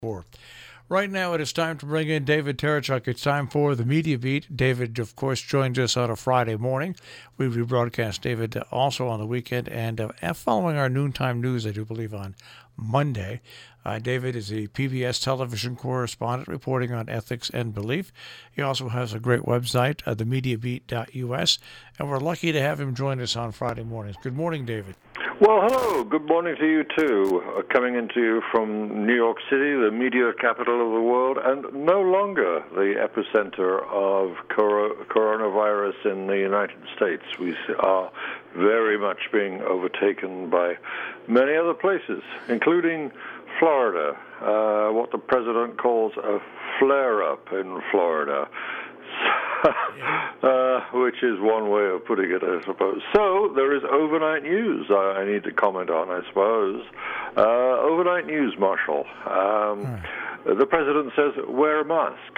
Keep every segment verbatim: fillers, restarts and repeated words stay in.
four. Right now, it is time to bring in David Terechuk. It's time for the Media Beat. David, of course, joins us on a Friday morning. We rebroadcast David uh, also on the weekend, and uh, following our noontime news, I do believe, on Monday. Uh, David is a P B S television correspondent reporting on ethics and belief. He also has a great website, uh, the media beat dot U S, and we're lucky to have him join us on Friday mornings. Good morning, David. Well, hello. Good morning to you, too. Uh, coming into you from New York City, the media capital of the world, and no longer the epicenter of cor- coronavirus in the United States. We are very much being overtaken by many other places, including Florida, uh, what the president calls a flare-up in Florida. uh, which is one way of putting it, I suppose. So there is overnight news I, I need to comment on, I suppose. Uh, overnight news, Marshall. Um, right. The president says, wear a mask.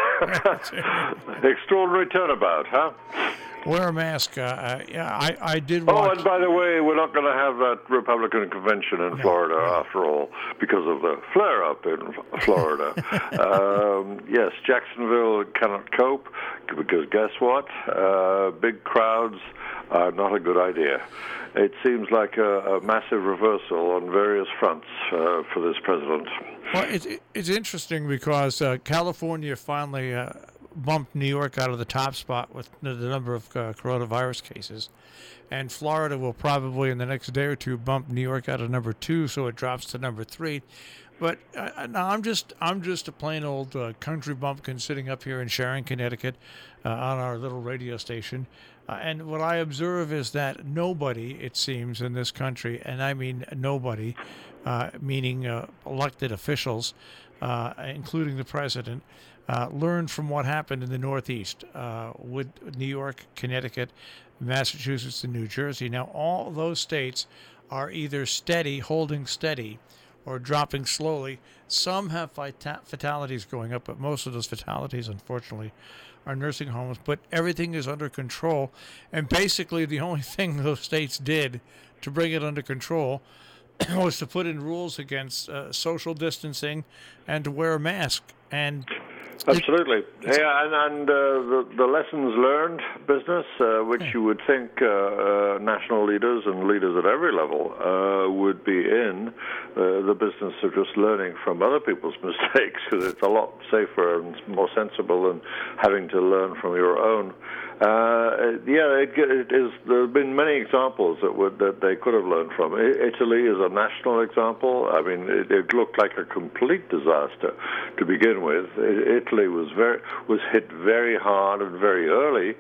Extraordinary turnabout, huh? Wear a mask. Uh, yeah, I, I did watch... Oh, and by the way, we're not going to have that Republican convention in no, Florida, no. after all, because of the flare-up in Florida. um, yes, Jacksonville cannot cope, because guess what? Uh, big crowds are not a good idea. It seems like a, a massive reversal on various fronts uh, for this president. Well, it's, it's interesting because uh, California finally... Uh, bumped New York out of the top spot with the number of uh, coronavirus cases. And Florida will probably in the next day or two bump New York out of number two, so it drops to number three. But uh, now I'm just I'm just a plain old uh, country bumpkin sitting up here in Sharon, Connecticut, uh, on our little radio station. Uh, and what I observe is that nobody, it seems, in this country, and I mean nobody, uh, meaning uh, elected officials, uh, including the president, Uh, learned from what happened in the Northeast uh, with New York, Connecticut, Massachusetts, and New Jersey. Now, all those states are either steady, holding steady, or dropping slowly. Some have fata- fatalities going up, but most of those fatalities, unfortunately, are nursing homes. But everything is under control. And basically, the only thing those states did to bring it under control was to put in rules against uh, social distancing and to wear a mask. And Absolutely. Yeah, and, and uh, the, the lessons learned business, uh, which you would think uh, uh, national leaders and leaders at every level uh, would be in, uh, the business of just learning from other people's mistakes, because it's a lot safer and more sensible than having to learn from your own. Uh, yeah, it, it is. There have been many examples that would that they could have learned from. Italy is a national example. I mean, it, it looked like a complete disaster to begin with. Italy was very was hit very hard and very early.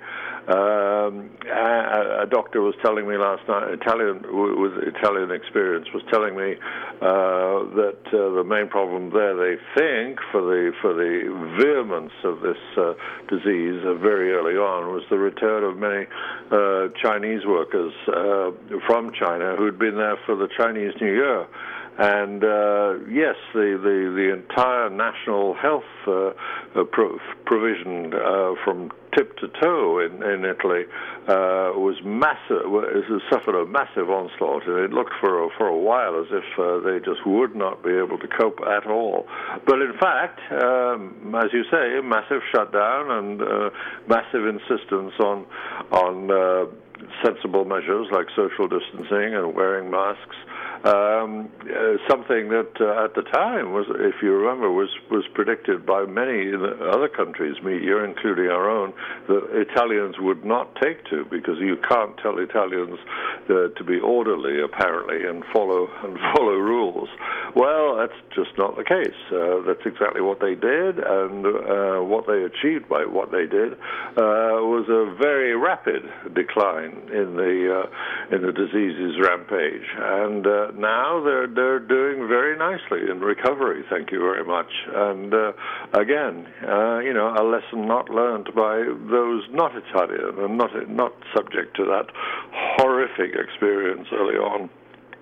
Um, a, a doctor was telling me last night, Italian with Italian experience, was telling me uh, that uh, the main problem there, they think, for the for the vehemence of this uh, disease uh, very early on, was the return of many uh, Chinese workers uh, from China who'd been there for the Chinese New Year. And uh, yes, the, the, the entire national health uh, uh, pro- provision uh, from tip to toe in, in Italy uh, was massive. It suffered a massive onslaught, and it looked for a, for a while as if uh, they just would not be able to cope at all. But in fact, um, as you say, massive shutdown and uh, massive insistence on on uh, sensible measures like social distancing and wearing masks. Um, uh, something that uh, at the time was, if you remember, was, was predicted by many other countries, media, including our own, that Italians would not take to, because you can't tell Italians uh, to be orderly, apparently, and follow and follow rules. Well, that's just not the case. Uh, that's exactly what they did, and uh, what they achieved by what they did uh, was a very rapid decline in the uh, in the disease's rampage, and uh, now they're they're doing very nicely in recovery. Thank you very much. And uh, again, uh, you know, a lesson not learned by those not Italian and not not subject to that horrific experience early on.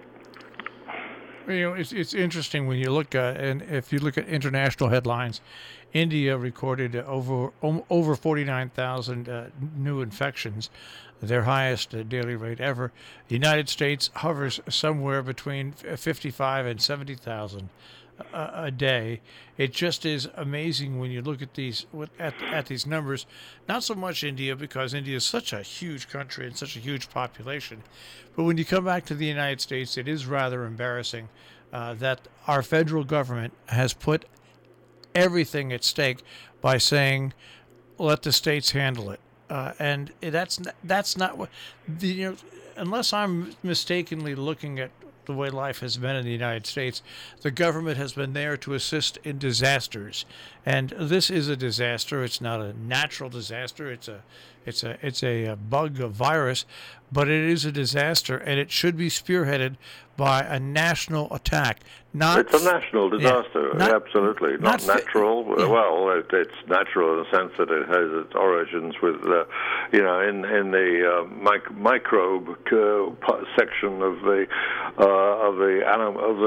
You know, it's it's interesting when you look at, and if you look at international headlines, India recorded over over forty-nine thousand uh, new infections, their highest uh, daily rate ever. The United States hovers somewhere between fifty-five and seventy thousand a, a day. It just is amazing when you look at these at at these numbers. Not so much India, because India is such a huge country and such a huge population, but when you come back to the United States, it is rather embarrassing uh, that our federal government has put everything at stake by saying, "Let the states handle it," uh, and that's that's not what the, you know. Unless I'm mistakenly looking at the way life has been in the United States, the government has been there to assist in disasters, and this is a disaster. It's not a natural disaster. It's a, it's a, it's a, a bug, a virus, but it is a disaster, and it should be spearheaded by a national attack. Not it's a national disaster, yeah, not, absolutely. Not, not natural. Fi- yeah. Well, it, it's natural in the sense that it has its origins with, uh, you know, in in the uh, mic- microbe uh, section of the uh, of the anim- of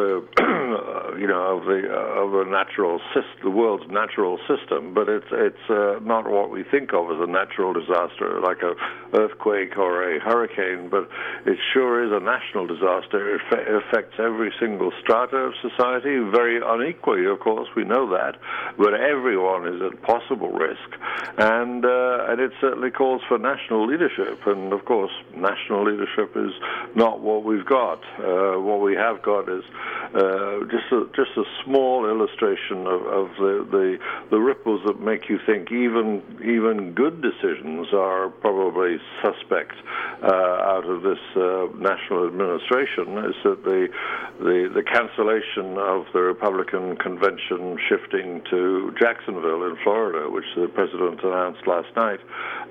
the you know of the uh, of the natural system, the world's natural system. But it's it's uh, not what we think of as a natural disaster, like a earthquake or a hurricane. But it sure is a national disaster. It fa- affects every single strata of society, very unequally, of course, we know that, but everyone is at possible risk, and uh, and it certainly calls for national leadership, and of course, national leadership is not what we've got. Uh, what we have got is uh, just a, just a small illustration of, of the, the the ripples that make you think even even good decisions are probably suspect uh, out of this uh, national administration. Is that the the the cancellation of the Republican convention shifting to Jacksonville in Florida, which the president announced last night,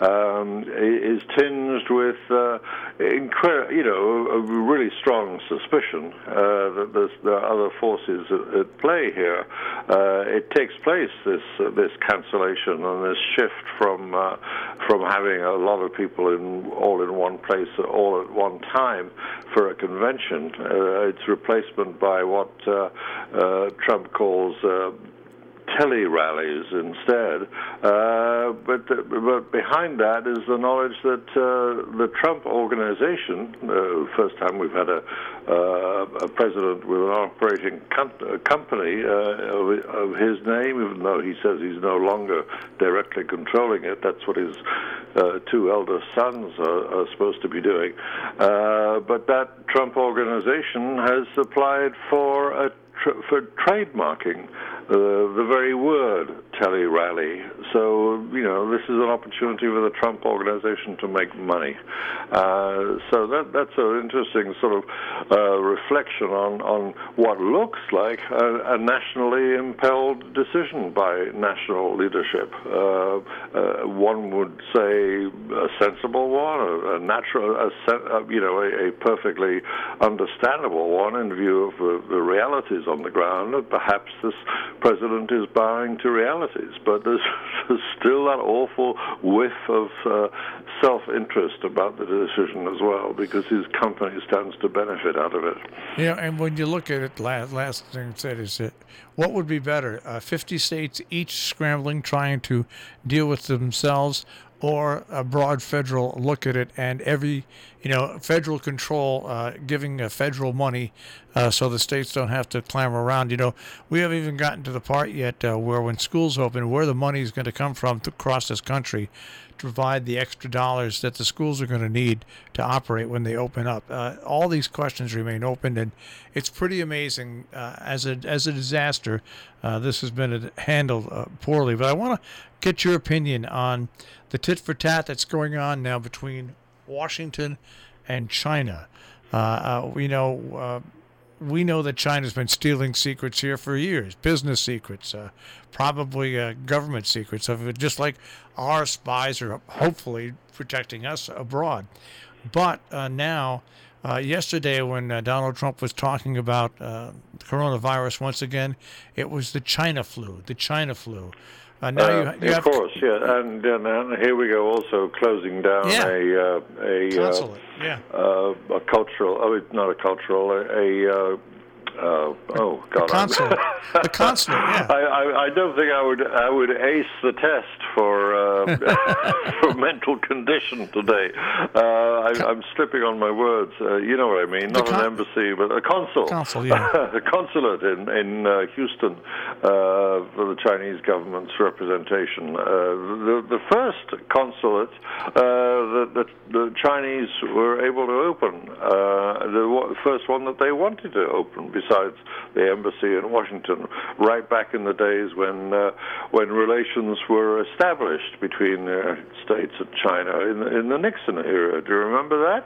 um, is tinged with, uh, incre- you know, a really strong suspicion uh, that there's, there are other forces at, at play here. Uh, it takes place, this uh, this cancellation and this shift from uh, from having a lot of people in all in one place all at one time for a convention. Uh, its replacement by what uh, uh, Trump calls uh, tele-rallies instead. Uh, but but behind that is the knowledge that uh, the Trump organization, uh, first time we've had a, uh, a president with an operating com- company uh, of, of his name, even though he says he's no longer directly controlling it. That's what his uh, two elder sons are, are supposed to be doing. Uh, but that Trump organization has applied for a tr- for trademarking Uh, the very word tele-rally. So, you know, this is an opportunity for the Trump organization to make money. Uh, so that that's an interesting sort of uh, reflection on, on what looks like a, a nationally impelled decision by national leadership. Uh, uh, one would say a sensible one, a, a natural, a, you know, a, a perfectly understandable one in view of the, the realities on the ground. Perhaps this president is bowing to realities, but there's, there's still that awful whiff of uh, self-interest about the decision as well, because his company stands to benefit out of it. Yeah, and when you look at it, last, last thing said is that what would be better? Uh, fifty states each scrambling, trying to deal with themselves, or a broad federal look at it, and every, you know, federal control, uh, giving uh, federal money uh, so the states don't have to clamor around. You know, we haven't even gotten to the part yet uh, where when schools open, where the money is going to come from to across this country to provide the extra dollars that the schools are going to need to operate when they open up. Uh, all these questions remain open, and it's pretty amazing. Uh, as a as a disaster, uh, this has been handled uh, poorly. But I want to get your opinion on the tit for tat that's going on now between Washington and China. Uh, uh, we know uh, we know that China's been stealing secrets here for years, business secrets, uh, probably uh, government secrets, of it, just like our spies are hopefully protecting us abroad. But uh, now, uh, yesterday when uh, Donald Trump was talking about uh, coronavirus once again, it was the China flu, the China flu. Uh, now uh, you, you of course, yeah, and, and, and here we go, also closing down yeah. a uh, a consulate, uh, yeah, uh, a cultural, oh, not a cultural, a, a uh, uh, oh God, a consulate, a consulate, yeah. I, I, I don't think I would I would ace the test for uh, for mental condition today. Uh, I, I'm slipping on my words. Uh, you know what I mean? Not con- an embassy, but a consul. Consul, yeah. A consulate in in uh, Houston uh, for the Chinese government's representation. Uh, the the first consulate uh, that, that the Chinese were able to open, uh, the first one that they wanted to open, besides the embassy in Washington, right back in the days when uh, when relations were established between the United States and China in the, in the Nixon era. Do you remember that?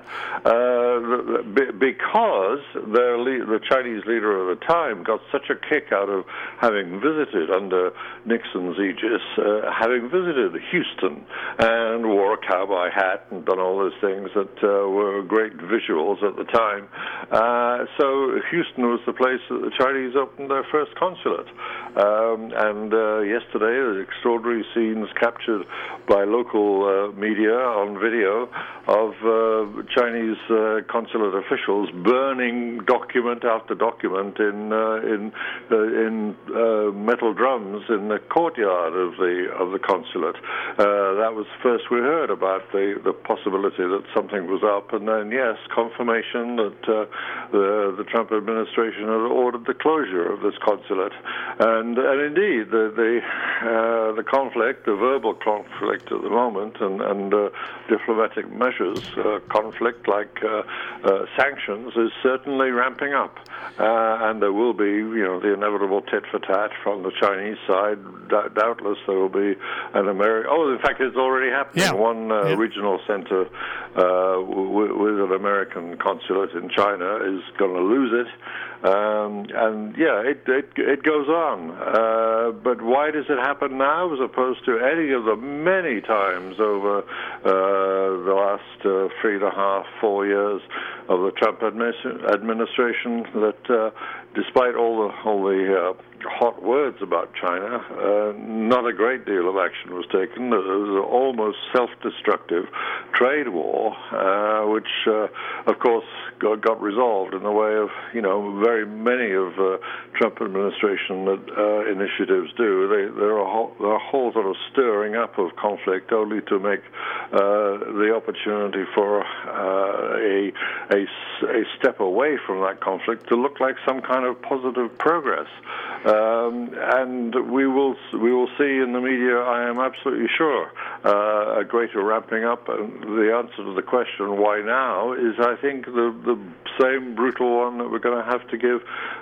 Uh, because their le- the Chinese leader at the time got such a kick out of having visited under Nixon's aegis, uh, having visited Houston and wore a cowboy hat and done all those things that uh, were great visuals at the time. Uh, so Houston was the place that the Chinese opened their first consulate. Um, and uh, yesterday, the extraordinary scenes captured by local uh, media on video of uh, Chinese uh, consulate officials burning document after document in uh, in uh, in uh, metal drums in the courtyard of the of the consulate. Uh, that was the first we heard about the, the possibility that something was up, and then yes, confirmation that uh, the the Trump administration had ordered the closure of this consulate. And and indeed, the the, uh, the conflict, the verbal conflict at the moment, and and uh, diplomatic measures, uh, conflict like uh, uh, sanctions, is certainly ramping up. Uh, and there will be, you know, the inevitable tit for tat from the Chinese side. D- doubtless there will be an American. Oh, in fact, it's already happening. Yeah. One uh, yeah. regional center uh, w- with an American consulate in China is going to lose it. Um, and yeah, it, it it goes on. Uh, but why does it happen now as opposed to any of the many times over uh, the last uh, three and a half, four years of the Trump administ- administration that, uh, despite all the all the uh, hot words about China, uh, not a great deal of action was taken. There was an almost self-destructive trade war, uh, which, uh, of course, got, got resolved in the way of, you know, very many of uh, Trump administration uh, initiatives do. They, there, are a whole, there are a whole sort of stirring up of conflict only to make uh, the opportunity for uh, a, a, a step away from that conflict to look like some kind of positive progress. Um, and we will we will see in the media, I am absolutely sure, uh, a greater ramping up. And the answer to the question, why now, is I think the, the same brutal one that we're going to have to give,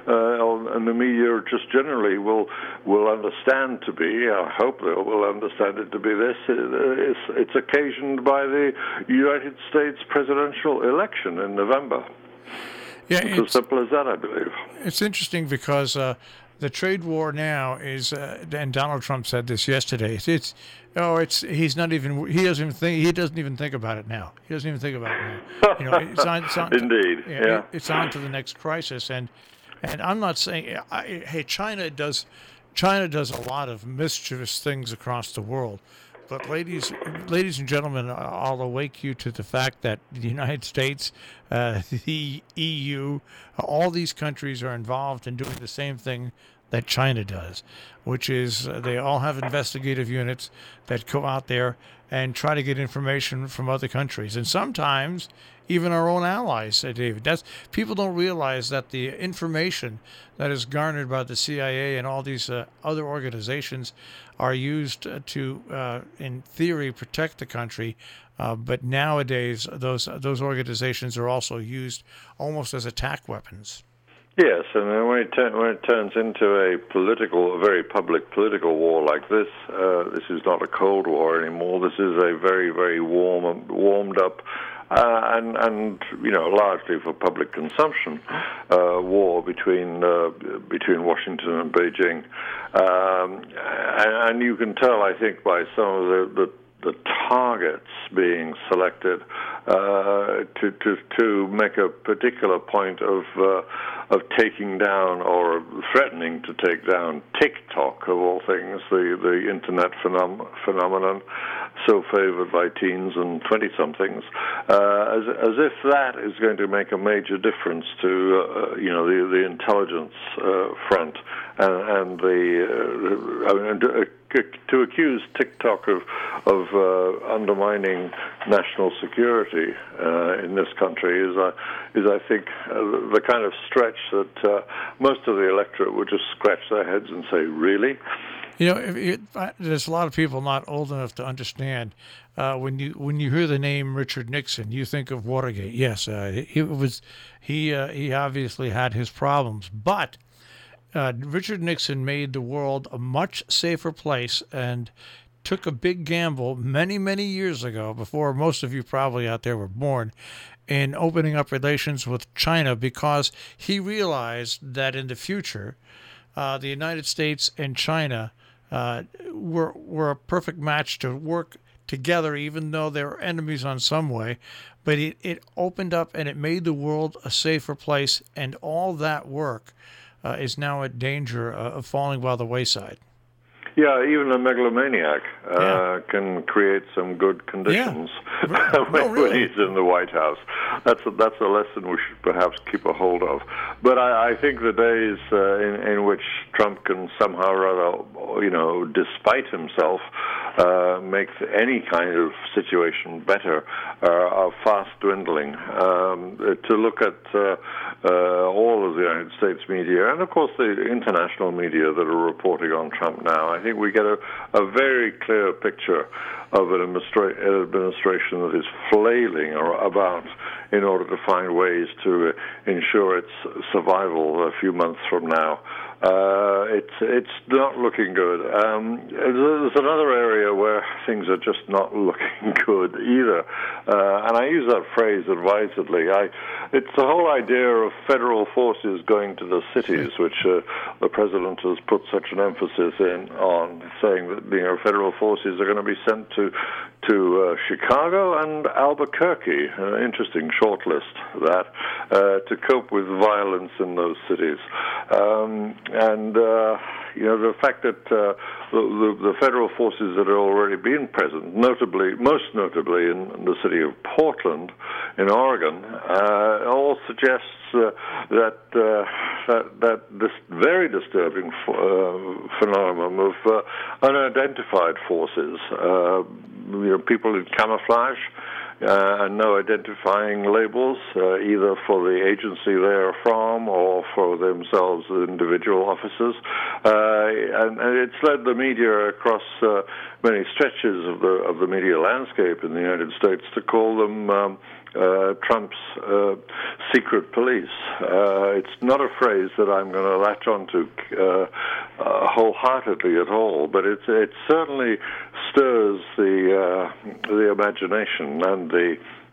uh, and the media just generally will will understand to be, I hope they will understand it to be this, it's, it's occasioned by the United States presidential election in November. Yeah, it's, it's as simple as that, I believe. It's interesting because uh, the trade war now is, uh, and Donald Trump said this yesterday. It's, it's, oh, it's he's not even he doesn't even think he doesn't even think about it now. He doesn't even think about it now. You know, it's on, it's on Indeed, to, yeah. It, it's on to the next crisis, and and I'm not saying, I, hey, China does China does a lot of mischievous things across the world. But ladies, ladies and gentlemen, I'll awake you to the fact that the United States, uh, the E U, all these countries are involved in doing the same thing that China does, which is uh, they all have investigative units that go out there and try to get information from other countries. And sometimes even our own allies, uh, David. That's, people don't realize that the information that is garnered by the C I A and all these uh, other organizations are used to, uh, in theory, protect the country. Uh, but nowadays, those those organizations are also used almost as attack weapons. Yes, and then when it, ter- when it turns into a political, a very public political war like this, uh, this is not a Cold War anymore. This is a very, very warm, warmed up, uh, and and you know, largely for public consumption, uh, war between uh, between Washington and Beijing, um, and, and you can tell, I think, by some of the, the the targets being selected uh, to, to to make a particular point of uh, of taking down or threatening to take down TikTok, of all things, the the internet phenom- phenomenon so favored by teens and twenty-somethings, uh, as as if that is going to make a major difference to uh, you know the the intelligence uh, front and, and the uh, I mean, to, to accuse TikTok of of uh, undermining national security uh, in this country is uh, is I think uh, the kind of stretch that uh, most of the electorate would just scratch their heads and say, really? You know, if it, there's a lot of people not old enough to understand. Uh, when you when you hear the name Richard Nixon, you think of Watergate. Yes, uh, he was he uh, he obviously had his problems, but uh, Richard Nixon made the world a much safer place and took a big gamble many many years ago, before most of you probably out there were born, in opening up relations with China, because he realized that in the future, uh, the United States and China Uh, were were a perfect match to work together, even though they were enemies on some way. But it, it opened up and it made the world a safer place, and all that work uh, is now at danger uh, of falling by the wayside. Yeah, even a megalomaniac uh, Yeah. can create some good conditions Yeah. when, No, really. when he's in the White House. That's a, that's a lesson we should perhaps keep a hold of. But I, I think the days uh, in, in which Trump can somehow or other, you know, despite himself, uh, make any kind of situation better uh, are fast dwindling. Um, to look at uh, uh, all of the United States media, and of course the international media that are reporting on Trump now, I think we get a, a very clear picture of an administra- administration that is flailing about in order to find ways to ensure its survival a few months from now. Uh, it's it's not looking good. Um, there's another area where things are just not looking good either, uh, and I use that phrase advisedly. I, it's the whole idea of federal forces going to the cities, which uh, the president has put such an emphasis in on, saying that you know federal forces are going to be sent to to uh, Chicago and Albuquerque. An interesting short list that uh, to cope with violence in those cities. Um, And, uh, you know, the fact that uh, the, the, the federal forces that have already been present, notably, most notably in, in the city of Portland in Oregon, uh, all suggests uh, that, uh, that that this very disturbing uh, phenomenon of uh, unidentified forces, uh, you know, people in camouflage, Uh, and no identifying labels, uh, either for the agency they're from or for themselves, individual officers. Uh, and, and it's led the media across uh, many stretches of the of the media landscape in the United States to call them um, uh, Trump's uh, secret police. Uh, it's not a phrase that I'm going to latch onto uh, uh, wholeheartedly at all, but it's it certainly stirs the uh, the imagination and the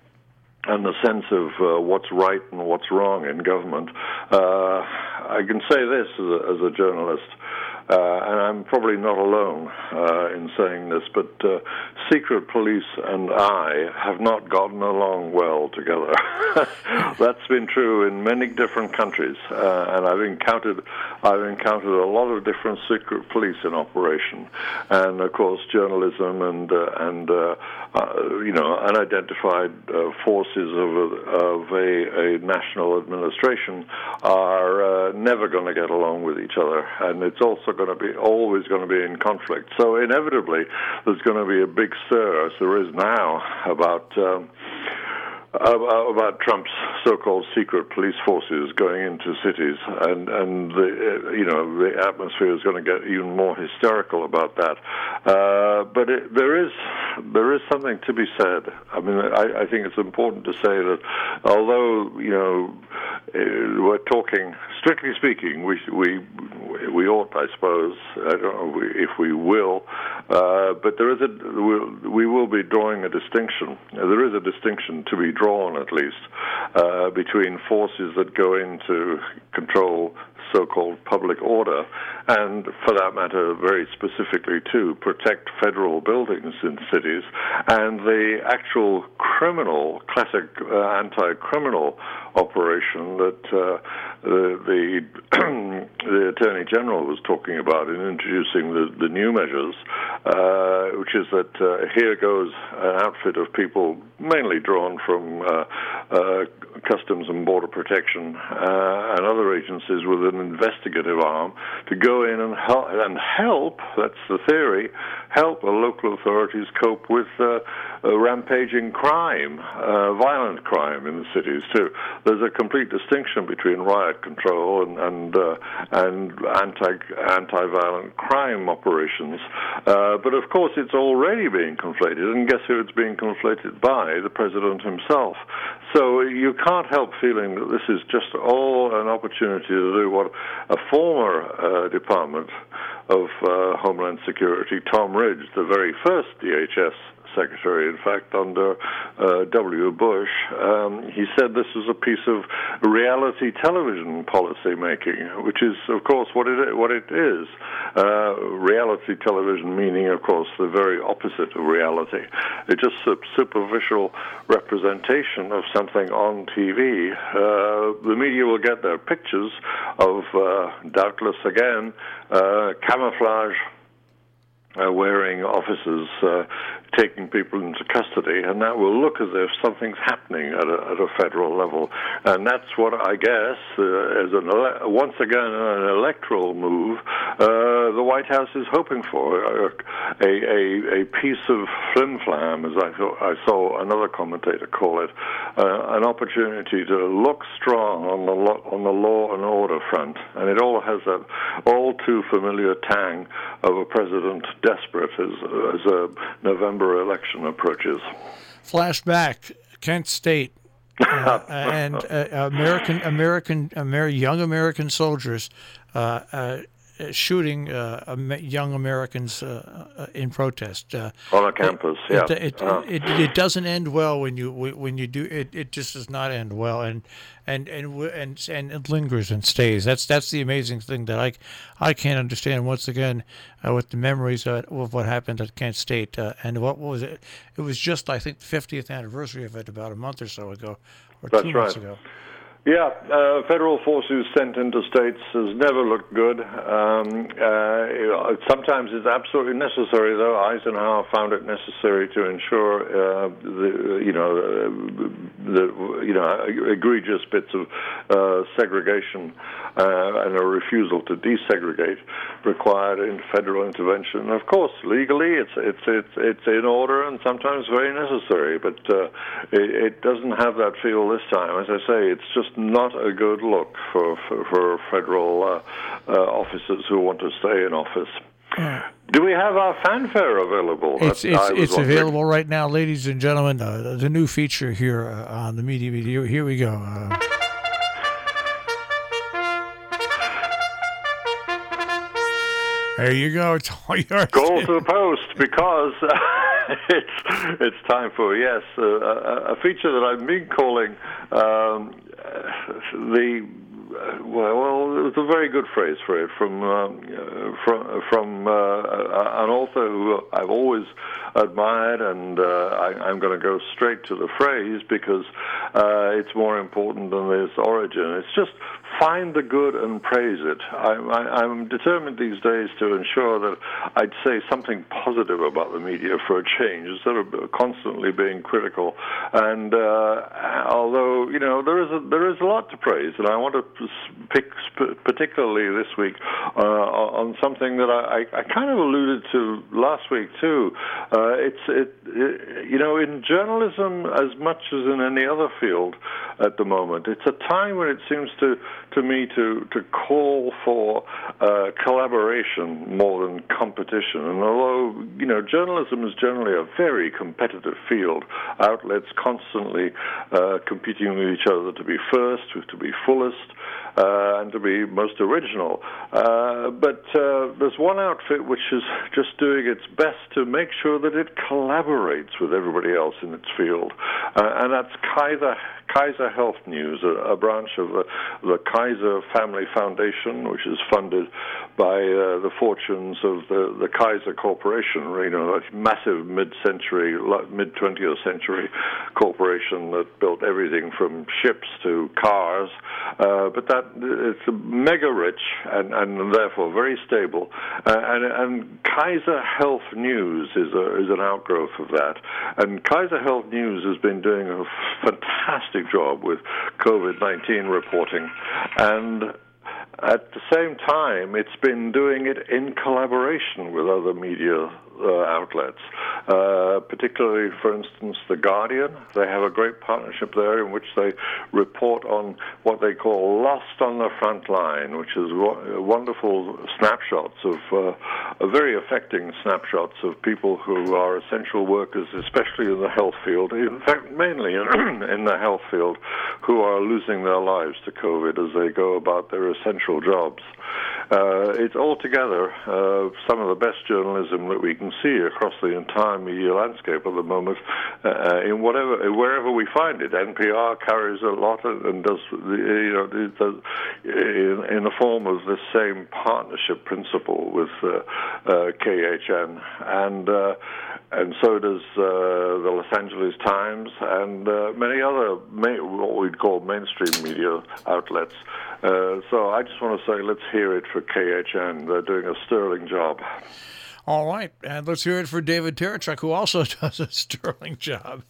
and the sense of uh, what's right and what's wrong in government. Uh, I can say this as a, as a journalist, uh, and I'm probably not alone uh, in saying this, but uh, secret police and I have not gotten along well together. That's been true in many different countries, uh, and I've encountered I've encountered a lot of different secret police in operation, and of course journalism and uh, and uh, uh, you know unidentified uh, forces of a, of a, a national administration are uh, never going to get along with each other, and it's also going to be always going to be in conflict. So inevitably, there's going to be a big stir, as there is now, about. Um, about Trump's so-called secret police forces going into cities, and and the you know the atmosphere is going to get even more hysterical about that. Uh, but it, there is there is something to be said. I mean, I, I think it's important to say that although you know we're talking, strictly speaking, we we we ought, I suppose, I don't know if we will, uh, but there is a we will be drawing a distinction. There is a distinction to be drawn at least, uh, between forces that go in to control so-called public order, and for that matter, very specifically too, protect federal buildings in cities, and the actual criminal, classic uh, anti-criminal operation that uh, the the, the Attorney General was talking about in introducing the, the new measures, uh, which is that uh, here goes an outfit of people mainly drawn from uh, uh, Customs and Border Protection uh, and other agencies with an investigative arm to go in and help, and help, that's the theory, help the local authorities cope with uh, uh, rampaging crime, uh, violent crime in the cities too. There's a complete distinction between riot control and and, uh, and anti anti-violent crime operations. Uh, but of course, it's already being conflated, and guess who it's being conflated by? The president himself. So you can't help feeling that this is just all an opportunity to do what a former uh, Department of uh, Homeland Security, Tom Ridge, the very first D H S secretary, in fact, under uh, W. Bush, um, he said this was a piece of reality television policy making, which is, of course, what it what it is. Uh, reality television meaning, of course, the very opposite of reality. It's just a superficial representation of something on T V. Uh, the media will get their pictures of, uh, doubtless again, uh, camouflage Uh, wearing officers uh, taking people into custody, and that will look as if something's happening at a, at a federal level. And that's what I guess, uh, as an ele- once again an electoral move, uh, the White House is hoping for, a, a, a piece of flim-flam, as I, thought, I saw another commentator call it, uh, an opportunity to look strong on the, lo- on the law and order front. And it all has that all too familiar tang of a president desperate as, as a November election approaches. Flashback, Kent State, uh, and uh, American, American, Amer- young American soldiers uh, uh, shooting uh, young Americans uh, in protest uh, on a campus. It, yeah, it, it, uh-huh. it, it doesn't end well when you when you do it. It just does not end well, and and and and and it lingers and stays. That's that's the amazing thing that I I can't understand. Once again, uh, with the memories of, of what happened at Kent State, uh, and what was it? It was just, I think, the fiftieth anniversary of it about a month or so ago, or That's two right. months ago. Yeah, uh, federal forces sent into states has never looked good. Um, uh, sometimes it's absolutely necessary, though. Eisenhower found it necessary to ensure, uh, the, you know, uh, the you know egregious bits of uh, segregation uh, and a refusal to desegregate required in federal intervention. Of course, legally, it's it's it's it's in order and sometimes very necessary, but uh, it, it doesn't have that feel this time. As I say, it's just not a good look for for, for federal uh, uh, officers who want to stay in office. Uh, Do we have our fanfare available? It's it's, it's available right now, ladies and gentlemen. Uh, the new feature here uh, on the Media Video. Here we go. Uh, there you go. It's all yours. Goal to the post, because uh, it's it's time for yes uh, a, a feature that I've been calling um, the. Uh, well, well, it was a very good phrase for it from um, uh, from from uh, an author who I've always admired, and uh, I, I'm going to go straight to the phrase because uh, it's more important than its origin. It's just find the good and praise it. I'm, I, I'm determined these days to ensure that I'd say something positive about the media for a change instead of constantly being critical. And uh, although you know there is a, there is a lot to praise, and I want to pick sp- particularly this week uh, on something that I, I, I kind of alluded to last week too. Uh, it's it, it you know in journalism as much as in any other field at the moment, it's a time when it seems to to me to to call for uh, collaboration more than competition. And although you know journalism is generally a very competitive field, outlets constantly uh, competing with each other to be first, to be fullest. uh, and to be most original. Uh, but uh, there's one outfit which is just doing its best to make sure that it collaborates with everybody else in its field, uh, and that's Kaiser Kaiser Health News, a, a branch of the, the Kaiser Family Foundation, which is funded by uh, the fortunes of the, the Kaiser Corporation, you know, a massive mid-century, mid-twentieth century corporation that built everything from ships to cars. Uh, but that it's mega rich and, and therefore very stable. Uh, and, and Kaiser Health News is a, is an outgrowth of that. And Kaiser Health News has been doing a fantastic job with COVID nineteen reporting, and at the same time, it's been doing it in collaboration with other media uh, outlets, uh, particularly, for instance, The Guardian. They have a great partnership there in which they report on what they call Lost on the Front Line, which is wo- wonderful snapshots of, uh, very affecting snapshots of people who are essential workers, especially in the health field, in fact, mainly in, in the health field, who are losing their lives to COVID as they go about their essential jobs. Uh, it's altogether uh, some of the best journalism that we can see across the entire media landscape at the moment, uh, in whatever, wherever we find it. N P R carries a lot and does, you know, does, in, in the form of the same partnership principle with uh, uh, K H N, and uh, and so does uh, the Los Angeles Times and uh, many other ma- what we'd call mainstream media outlets. Uh, so I just want to say, let's hear it for K H N. They're doing a sterling job. All right, and let's hear it for David Terechuk, who also does a sterling job.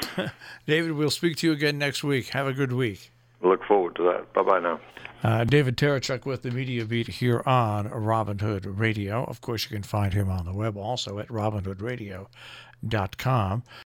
David, we'll speak to you again next week. Have a good week. Look forward to that. Bye-bye now. Uh, David Terechuk with the Media Beat here on Robin Hood Radio. Of course, you can find him on the web also at robin hood radio dot com.